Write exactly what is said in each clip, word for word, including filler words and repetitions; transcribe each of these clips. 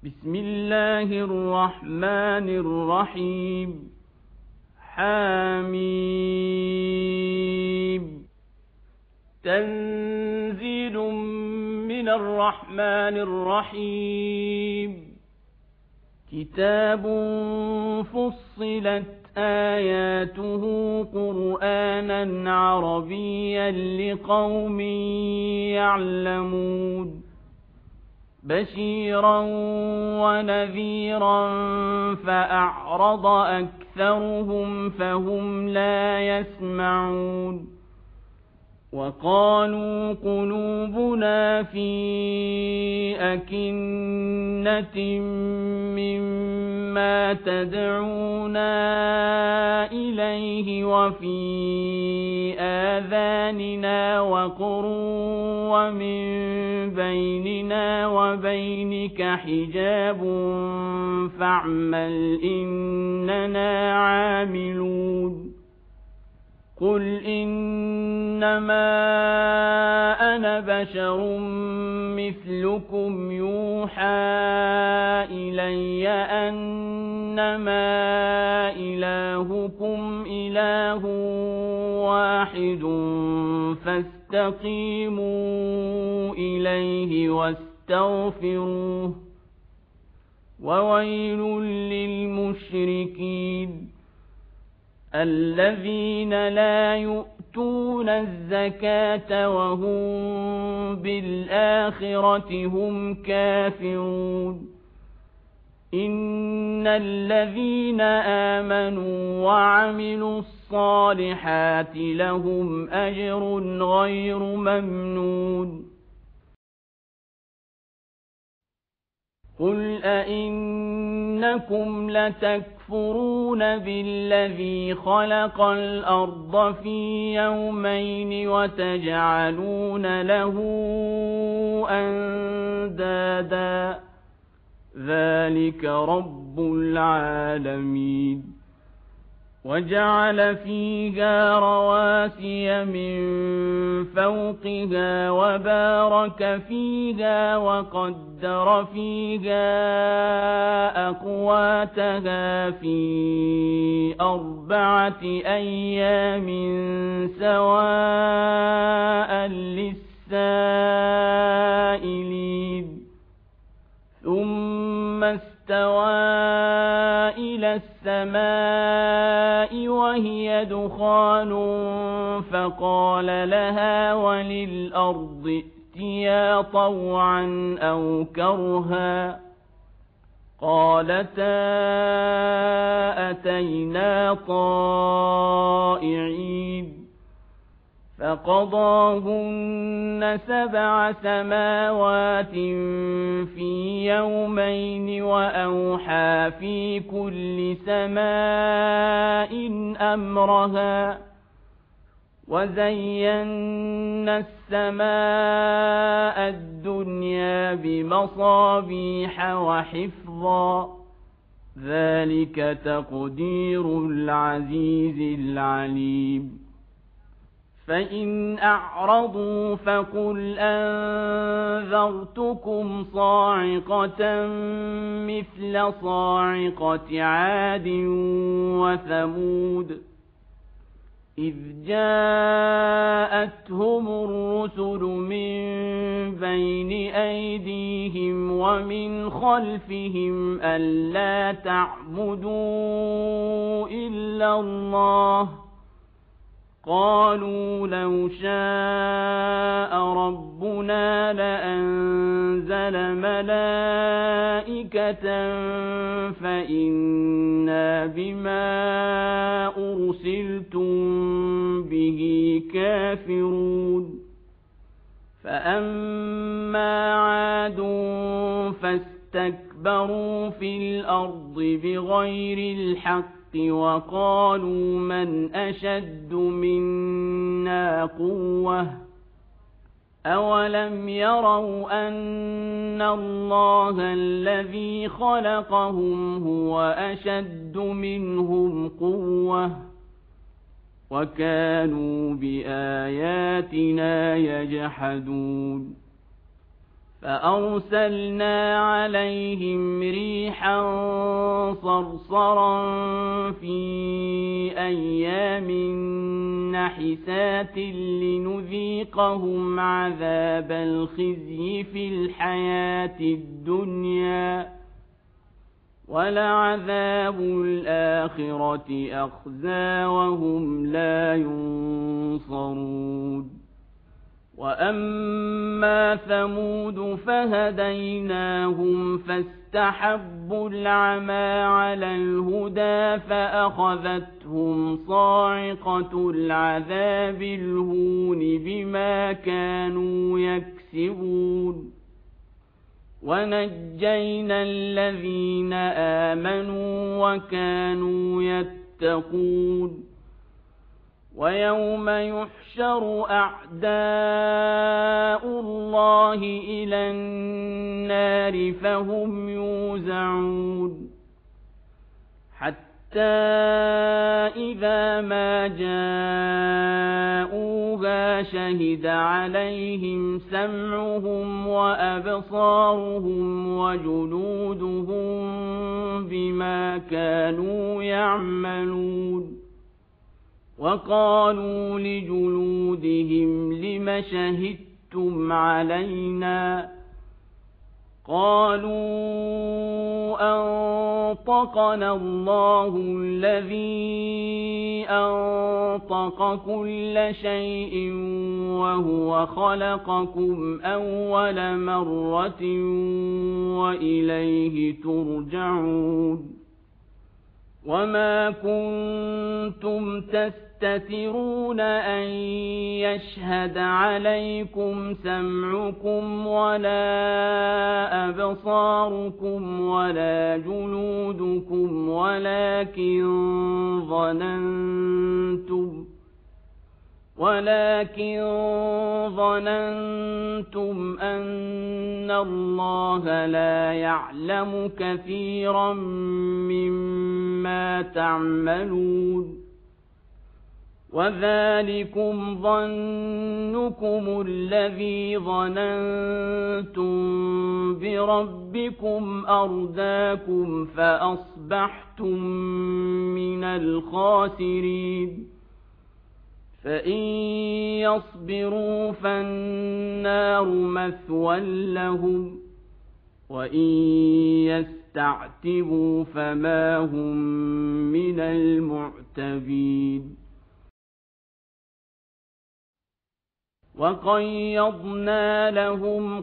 بسم الله الرحمن الرحيم حميم تنزيل من الرحمن الرحيم كتاب فصلت آياته قرآنا عربيا لقوم يعلمون بشيرا ونذيرا فأعرض أكثرهم فهم لا يسمعون وقالوا قلوبنا في أكنة مما تدعونا إليه وفي آذاننا وقر ومن بيننا وبينك حجاب فاعمل إننا عاملون قل إنما أنا بشر مثلكم يوحى إلي أنما إلهكم إله واحد فاستقيموا إليه واستغفروه وويل للمشركين الذين لا يؤتون الزكاة وهم بالآخرة هم كافرون إن الذين آمنوا وعملوا الصالحات لهم أجر غير ممنون قل أئنكم لتكفرون بالذي خلق الأرض في يومين وتجعلون له أندادا ذلك رب العالمين وجعل فيها رواسي من فوقها وبارك فيها وقدر فيها أقواتها في أربعة أيام سواء للسائلين ثم استوى إلى السماء وهي دخان فقال لها وللأرض ائتيا طوعا أو كرها قالتا أتينا طائعين فقضاهن سبع سماوات في يومين وأوحى في كل سماء أمرها وزينا السماء الدنيا بمصابيح وحفظا ذلك تقدير العزيز العليم فإن أعرضوا فقل أنذرتكم صاعقة مثل صاعقة عاد وثمود إذ جاءتهم الرسل من بين أيديهم ومن خلفهم ألا تعبدوا إلا الله قالوا لو شاء ربنا لأنزل ملائكة فإنا بما أرسلتم به كافرون فأما عاد فاستكبروا في الأرض بغير الحق وقالوا من أشد منا قوة أولم يروا أن الله الذي خلقهم هو أشد منهم قوة وكانوا بآياتنا يجحدون فأرسلنا عليهم ريحا صرصرا في أيام نحسات لنذيقهم عذاب الخزي في الحياة الدنيا ولعذاب الآخرة أخزى وهم لا ينصرون وأما ثمود فهديناهم فاستحبوا العمى على الهدى فأخذتهم صاعقة العذاب الهون بما كانوا يكسبون ونجينا الذين آمنوا وكانوا يتقون ويوم يحشر أعداء الله إلى النار فهم يوزعون حتى إذا ما جاءوها شهد عليهم سمعهم وأبصارهم وجلودهم بما كانوا يعملون وقالوا لجلودهم لم شهدتم علينا قالوا أنطقنا الله الذي أنطق كل شيء وهو خلقكم أول مرة وإليه ترجعون وما كنتم تستترون أن يشهد عليكم سمعكم ولا أبصاركم ولا جلودكم ولكن ظننتم ولكن ظننتم أن الله لا يعلم كثيرا مما تعملون وذلكم ظنكم الذي ظننتم بربكم أرداكم فأصبحتم من الخاسرين فإن يصبروا فالنار مثوى لهم وإن يستعتبوا فما هم من المعتبين وقيضنا لهم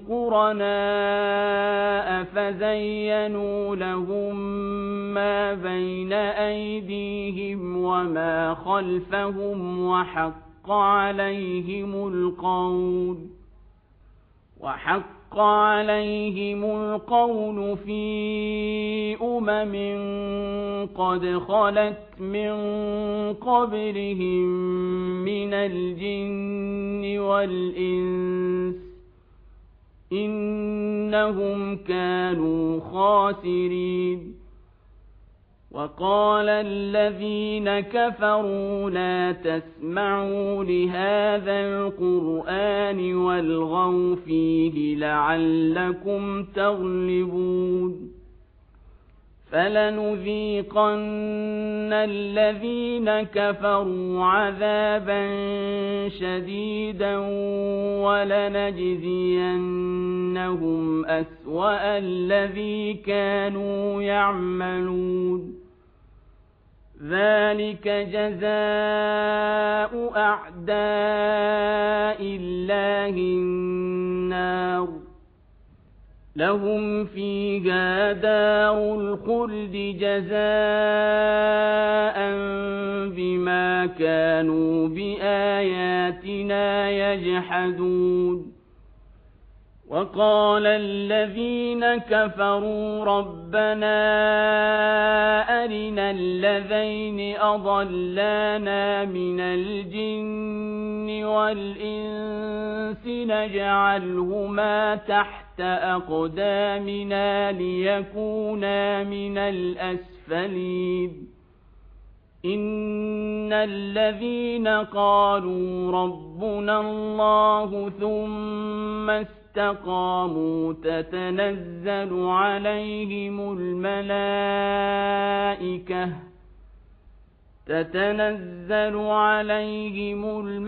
قرناء فزينوا لهم ما بين أيديهم وما خلفهم وحق عليهم القول وحق عليهم القول في أمم قد خلت من قبلهم من الجن والإنس إنهم كانوا خاسرين وقال الذين كفروا لا تسمعوا لهذا القرآن والغوا فيه لعلكم تغلبون فلنذيقن الذين كفروا عذابا شديدا ولنجزينهم أسوأ الذي كانوا يعملون ذلك جزاء أعداء الله النار لهم فيها دار الخلد جزاء بما كانوا بآياتنا يجحدون وقال الذين كفروا ربنا أرنا الذين أضلانا من الجن والإنس نجعلهما تحت أقدامنا ليكونا من الأسفلين إن الذين قالوا ربنا الله ثم استقاموا اسْتَقَامُوا تَتَنَزَّلُ عَلَيْهِمُ الْمَلَائِكَةُ تتنزل عليهم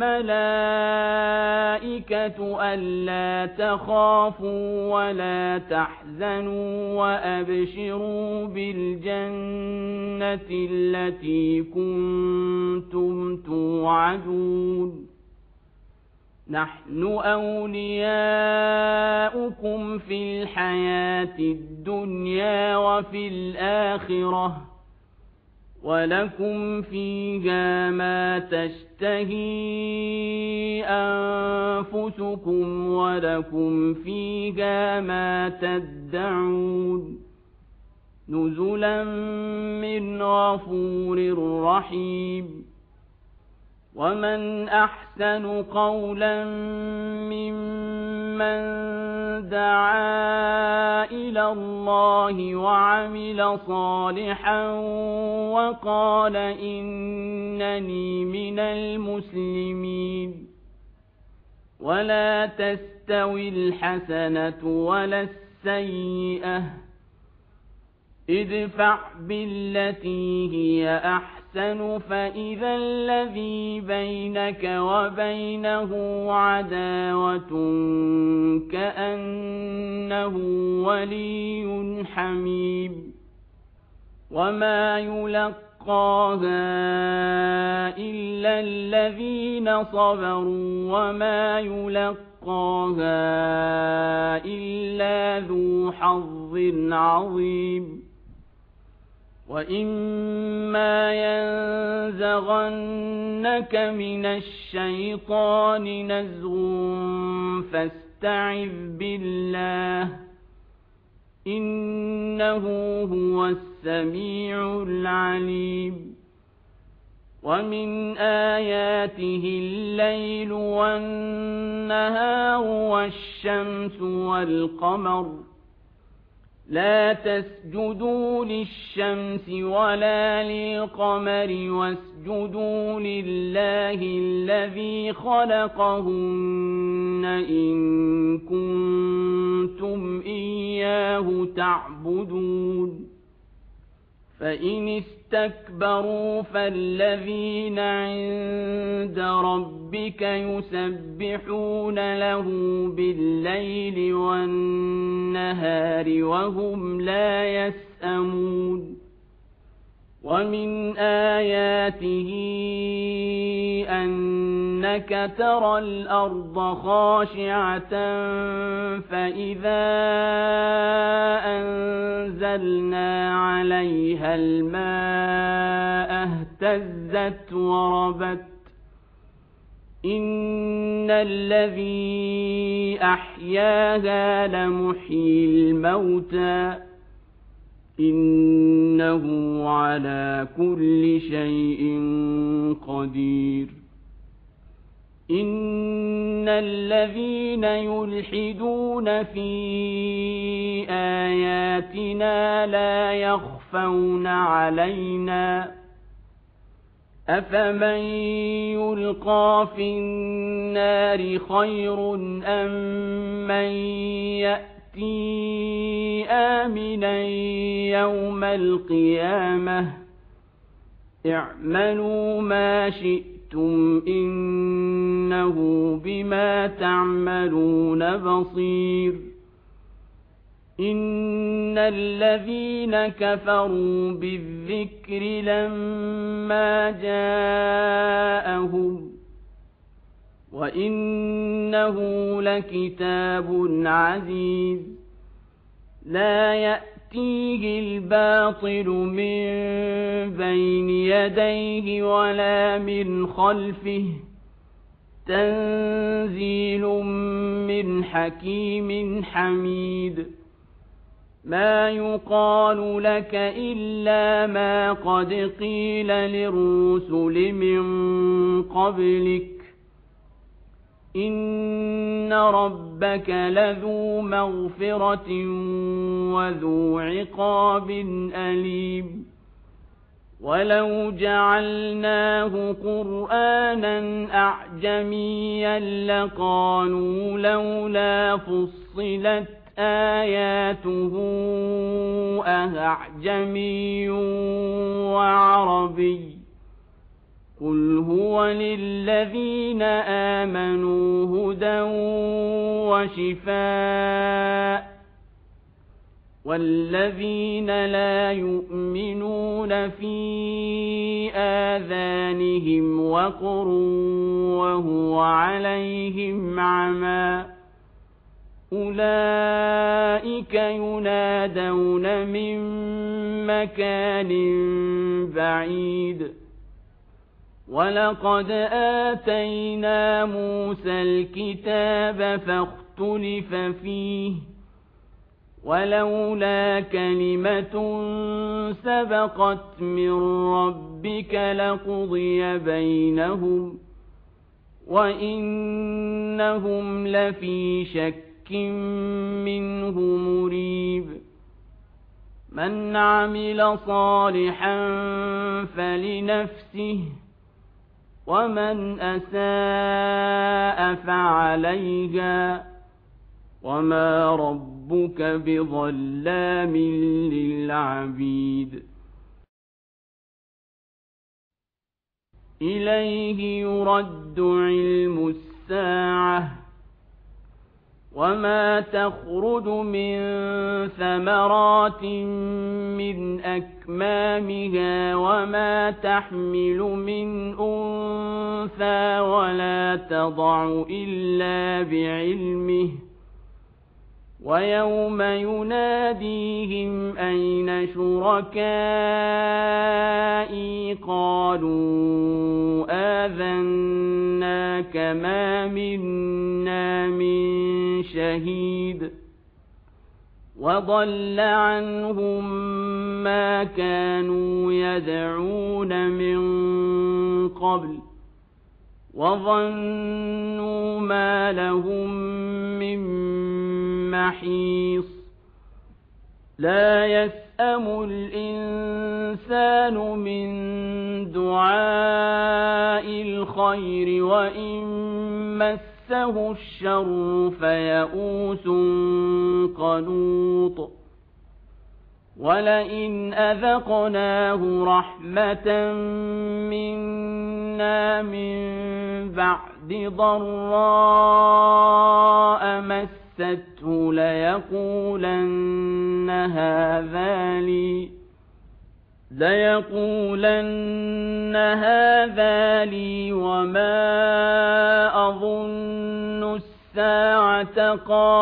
الملائكة ألا تخافوا ولا تحزنوا وأبشروا بالجنة التي كنتم توعدون نحن أولياؤكم في الحياة الدنيا وفي الآخرة ولكم فيها ما تشتهي أنفسكم ولكم فيها ما تدعون نزلا من غفور رحيم ومن أحسن قولا ممن دعا إلى الله وعمل صالحا وقال إنني من المسلمين ولا تستوي الحسنة ولا السيئة ادفع بالتي هي أحسن فإذا الذي بينك وبينه عداوة كأنه ولي حميم وما يلقاها إلا الذين صبروا وما يلقاها إلا ذو حظ عظيم وإما ينزغنك من الشيطان نزغ فاستعذ بالله إنه هو السميع العليم ومن آياته الليل والنهار والشمس والقمر لا تسجدوا للشمس ولا للقمر واسجدوا لله الذي خلقهن إن كنتم إياه تعبدون فإن استكبروا فالذين عند ربك يسبحون له بالليل والنهار وهم لا يسأمون ومن آياته أنك ترى الأرض خاشعة فإذا أنزلنا عليها الماء اهتزت وربت إن الذي أحياها لمحيي الموتى إنه على كل شيء قدير إن الذين يلحدون في آياتنا لا يخفون علينا أفمن يلقى في النار خير أم من يأتي آمنا يوم القيامة اعملوا ما شئتم إنه بما تعملون بصير إن الذين كفروا بالذكر لما جاءهم وإنه لكتاب عزيز لا يأتيه الباطل من بين يديه ولا من خلفه تنزيل من حكيم حميد ما يقال لك إلا ما قد قيل للرسل من قبلك إن ربك لذو مغفرة وذو عقاب أليم ولو جعلناه قرآنا أعجميا لقالوا لولا فصلت آياته أأعجمي وعربي قل هو للذين آمنوا هدى وشفاء والذين لا يؤمنون في آذانهم وقر وهو عليهم عمى أولئك ينادون من مكان بعيد ولقد آتينا موسى الكتاب فاختلف فيه ولولا كلمة سبقت من ربك لقضي بينهم وإنهم لفي شك منه مريب من عمل صالحا فلنفسه ومن أساء فعليها وما ربك بظلام للعبيد إليه يرد علم الساعة وما تخرج من ثمرات من أكمامها وما تحمل من أنثى ولا تضع إلا بعلمه ويوم يناديهم أين شركائي قالوا آذناك ما منا من شهيد وضل عنهم ما كانوا يدعون من قبل وظنوا ما لهم من محيص لا يسأم الإنسان من دعاء الخير وإن مسه الشر فيئوس قنوط ولئن أذقناه رحمة منا من بعد ضراء مسته ليقولن هذا لي ليقولن هذا لي وما أظن الساعة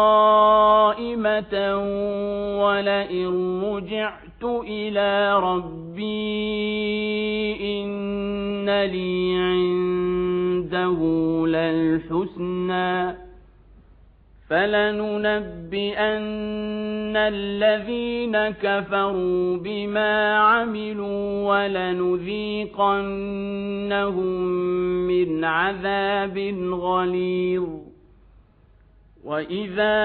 قائمة ولئن رجعت إلى ربي إن لي عنده للحسنى فلننبئن الذين كفروا بما عملوا ولنذيقنهم من عذاب غليظ وإذا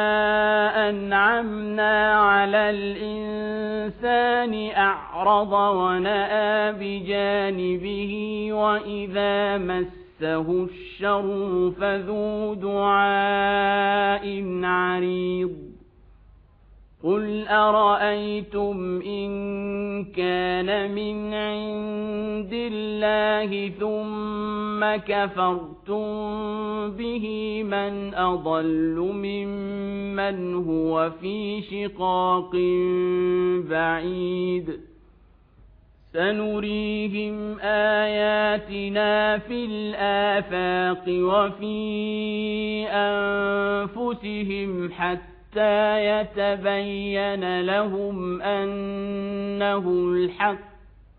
أنعمنا على الإنسان أعرض ونأى بجانبه وإذا مسه الشر فذو دعاء عريض قل أرأيتم إن كان من عند الله ثم كفرتم به من أضل ممن هو في شقاق بعيد سنريهم آياتنا في الآفاق وفي أنفسهم حتى يتبين لهم أنه الحق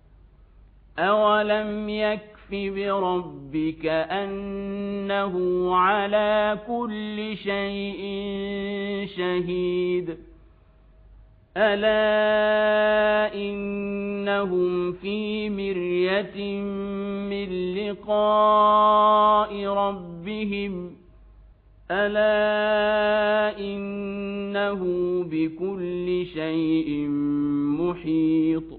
أولم يكف بربك أنه على كل شيء شهيد ألا إنهم في مرية من لقاء ربهم ألا إنه بكل شيء محيط